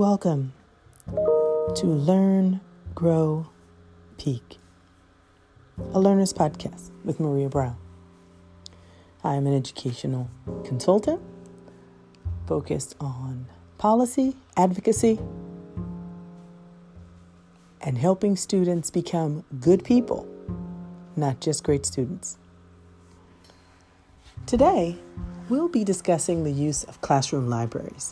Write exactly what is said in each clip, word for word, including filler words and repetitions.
welcome to Learn, Grow, Peak, a learner's podcast with Maria Brown. I am an educational consultant focused on policy, advocacy, and helping students become good people, not just great students. Today, we'll be discussing the use of classroom libraries.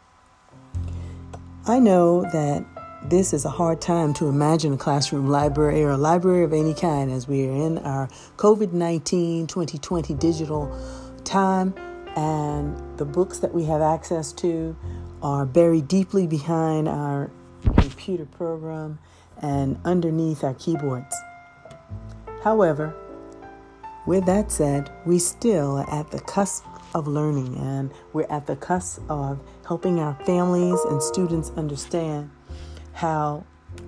I know that this is a hard time to imagine a classroom library or a library of any kind as we are in our covid nineteen twenty twenty digital time, and the books that we have access to are buried deeply behind our computer program and underneath our keyboards. However, with that said, we still are at the cusp of learning, and we're at the cusp of helping our families and students understand how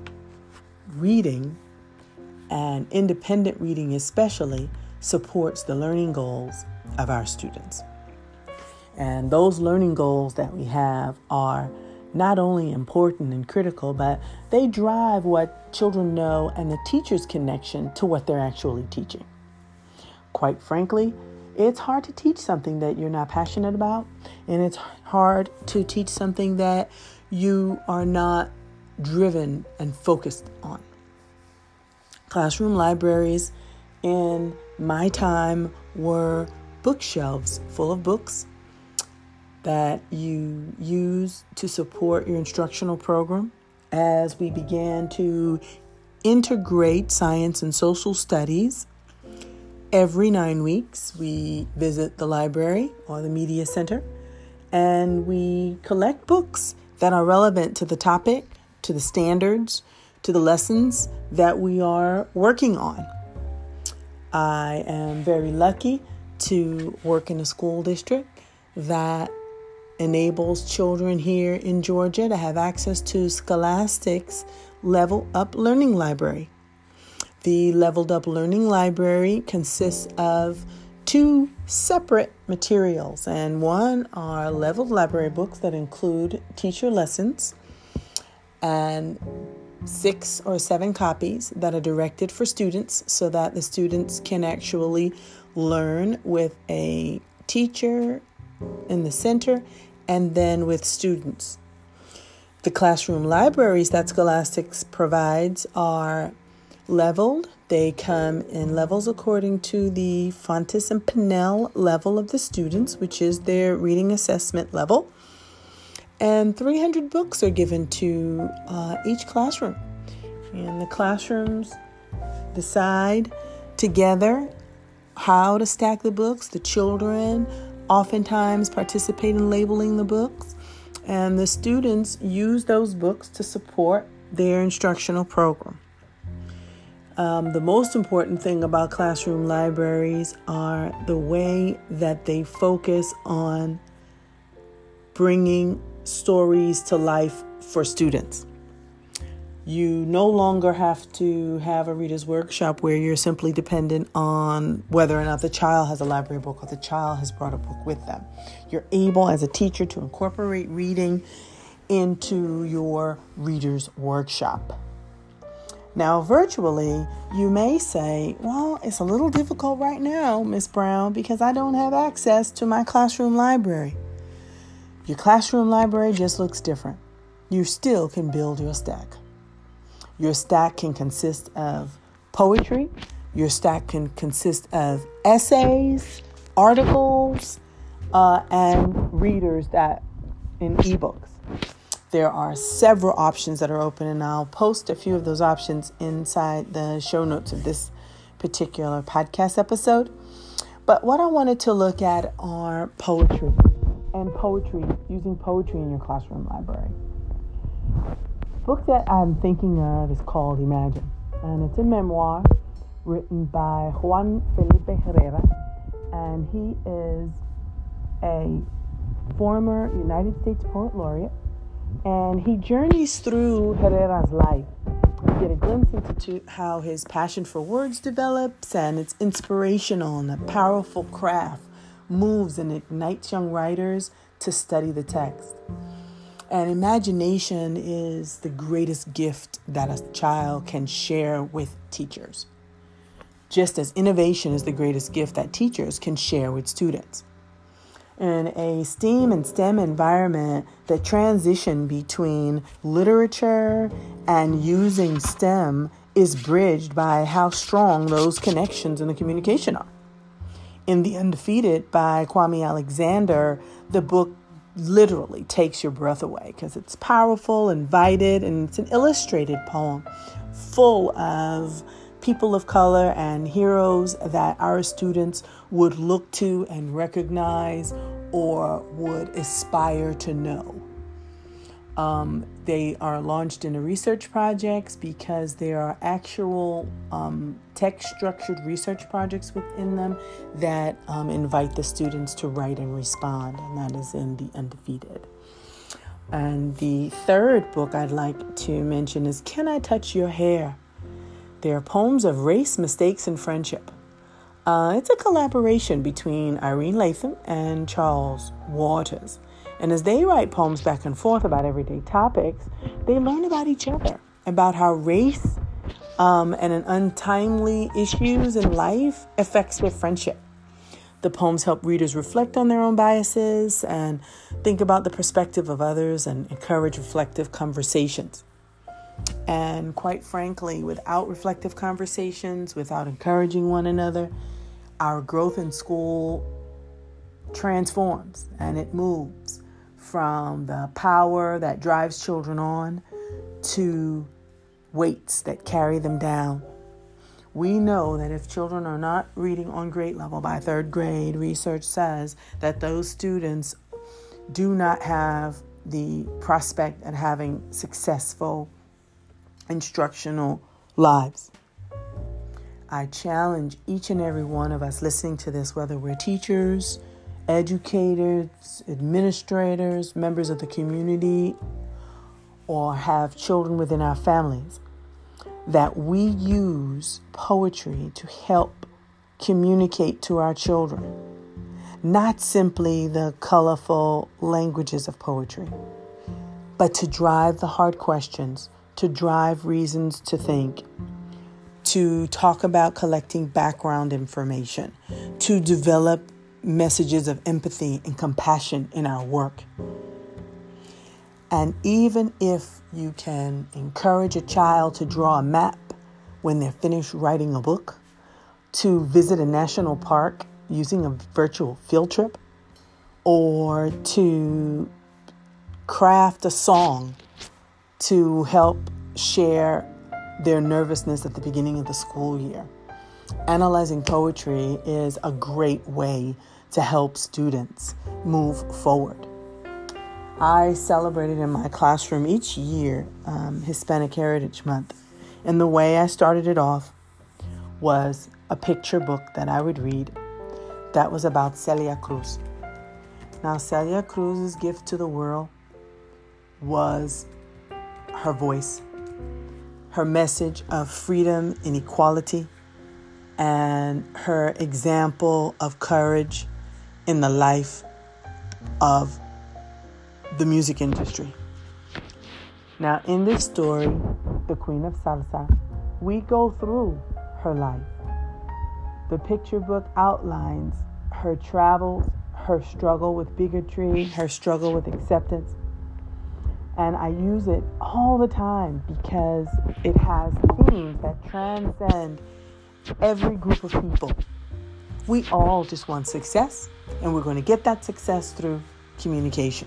reading, and independent reading especially, supports the learning goals of our students. And those learning goals that we have are not only important and critical, but they drive what children know and the teacher's connection to what they're actually teaching. Quite frankly, it's hard to teach something that you're not passionate about, and it's hard to teach something that you are not driven and focused on. Classroom libraries in my time were bookshelves full of books that you use to support your instructional program. As we began to integrate science and social studies, every nine weeks, we visit the library or the media center, and we collect books that are relevant to the topic, to the standards, to the lessons that we are working on. I am very lucky to work in a school district that enables children here in Georgia to have access to Scholastic's Level Up Learning Library. The Leveled Up Learning Library consists of two separate materials, and one are leveled library books that include teacher lessons and six or seven copies that are directed for students so that the students can actually learn with a teacher in the center and then with students. The classroom libraries that Scholastics provides are leveled. They come in levels according to the Fountas and Pinnell level of the students, which is their reading assessment level. And three hundred books are given to uh, each classroom. And the classrooms decide together how to stack the books. The children oftentimes participate in labeling the books, and the students use those books to support their instructional program. Um, the most important thing about classroom libraries are the way that they focus on bringing stories to life for students. You no longer have to have a reader's workshop where you're simply dependent on whether or not the child has a library book or the child has brought a book with them. You're able as a teacher to incorporate reading into your reader's workshop. Now, virtually, you may say, well, it's a little difficult right now, Miss Brown, because I don't have access to my classroom library. Your classroom library just looks different. You still can build your stack. Your stack can consist of poetry. Your stack can consist of essays, articles, uh, and readers that in ebooks. There are several options that are open, and I'll post a few of those options inside the show notes of this particular podcast episode. But what I wanted to look at are poetry and poetry, using poetry in your classroom library. The book that I'm thinking of is called Imagine, and it's a memoir written by Juan Felipe Herrera, and he is a former United States Poet Laureate. And he journeys through Herrera's life. You get a glimpse into how his passion for words develops, and it's inspirational, and a powerful craft moves and ignites young writers to study the text. And imagination is the greatest gift that a child can share with teachers, just as innovation is the greatest gift that teachers can share with students. In a STEAM and STEM environment, the transition between literature and using STEM is bridged by how strong those connections and the communication are. In The Undefeated by Kwame Alexander, the book literally takes your breath away because it's powerful, invited, and it's an illustrated poem full of people of color and heroes that our students would look to and recognize or would aspire to know. Um, they are launched into research projects because there are actual um, text-structured research projects within them that um, invite the students to write and respond, and that is in The Undefeated. And the third book I'd like to mention is Can I Touch Your Hair? They are poems of race, mistakes, and friendship. Uh, it's a collaboration between Irene Latham and Charles Waters. And as they write poems back and forth about everyday topics, they learn about each other, about how race um, and an untimely issues in life affects their friendship. The poems help readers reflect on their own biases and think about the perspective of others and encourage reflective conversations. And quite frankly, without reflective conversations, without encouraging one another, our growth in school transforms and it moves from the power that drives children on to weights that carry them down. We know that if children are not reading on grade level by third grade, research says that those students do not have the prospect of having successful instructional lives. I challenge each and every one of us listening to this, whether we're teachers, educators, administrators, members of the community, or have children within our families, that we use poetry to help communicate to our children, not simply the colorful languages of poetry, but to drive the hard questions, to drive reasons to think, to talk about collecting background information, to develop messages of empathy and compassion in our work. And even if you can encourage a child to draw a map when they're finished writing a book, to visit a national park using a virtual field trip, or to craft a song to help share their nervousness at the beginning of the school year. Analyzing poetry is a great way to help students move forward. I celebrated in my classroom each year um, Hispanic Heritage Month. And the way I started it off was a picture book that I would read that was about Celia Cruz. Now, Celia Cruz's gift to the world was her voice, her message of freedom and equality, and her example of courage in the life of the music industry. Now, in this story, The Queen of Salsa, we go through her life. The picture book outlines her travels, her struggle with bigotry, her struggle with acceptance. And I use it all the time because it has themes that transcend every group of people. We all just want success, and we're going to get that success through communication.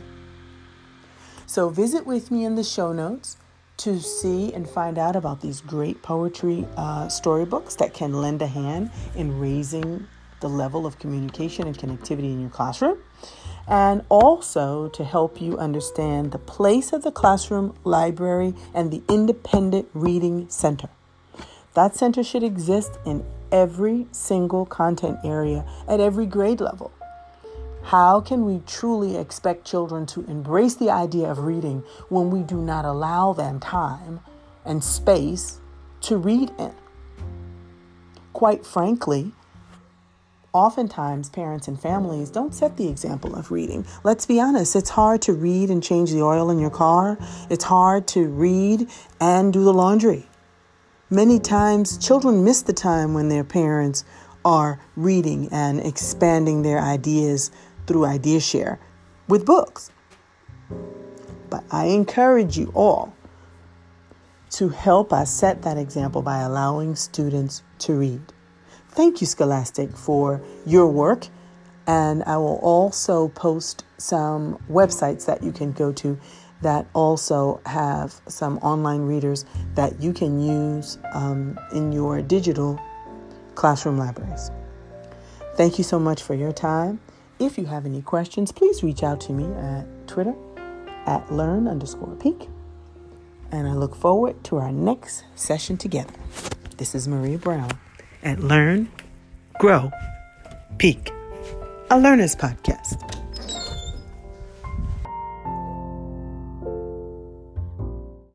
So visit with me in the show notes to see and find out about these great poetry uh, storybooks that can lend a hand in raising the level of communication and connectivity in your classroom, and also to help you understand the place of the classroom library and the independent reading center. That center should exist in every single content area at every grade level. How can we truly expect children to embrace the idea of reading when we do not allow them time and space to read in? Quite frankly, oftentimes parents and families don't set the example of reading. Let's be honest, it's hard to read and change the oil in your car. It's hard to read and do the laundry. Many times children miss the time when their parents are reading and expanding their ideas through IdeaShare with books. But I encourage you all to help us set that example by allowing students to read. Thank you, Scholastic, for your work. And I will also post some websites that you can go to that also have some online readers that you can use um, in your digital classroom libraries. Thank you so much for your time. If you have any questions, please reach out to me at Twitter at learn underscore peak. And I look forward to our next session together. This is Maria Brown at Learn, Grow, Peak, a Learner's Podcast.